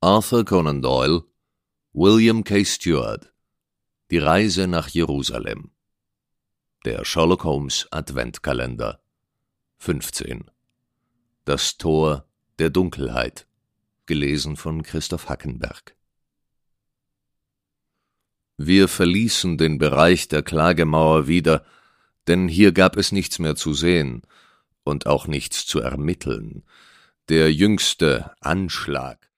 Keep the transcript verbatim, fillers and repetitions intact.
Arthur Conan Doyle, William K. Stewart, Die Reise nach Jerusalem. Der Sherlock Holmes Adventkalender. fünfzehn. Das Tor der Dunkelheit. Gelesen von Christoph Hackenberg. Wir verließen den Bereich der Klagemauer wieder, denn hier gab es nichts mehr zu sehen und auch nichts zu ermitteln. Der jüngste Anschlag